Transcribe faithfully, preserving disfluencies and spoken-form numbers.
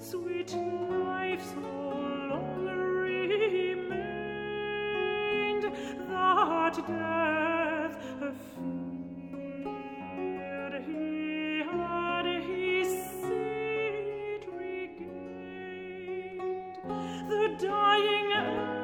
sweet life so long remained, that death feared he had his seat regained. The dying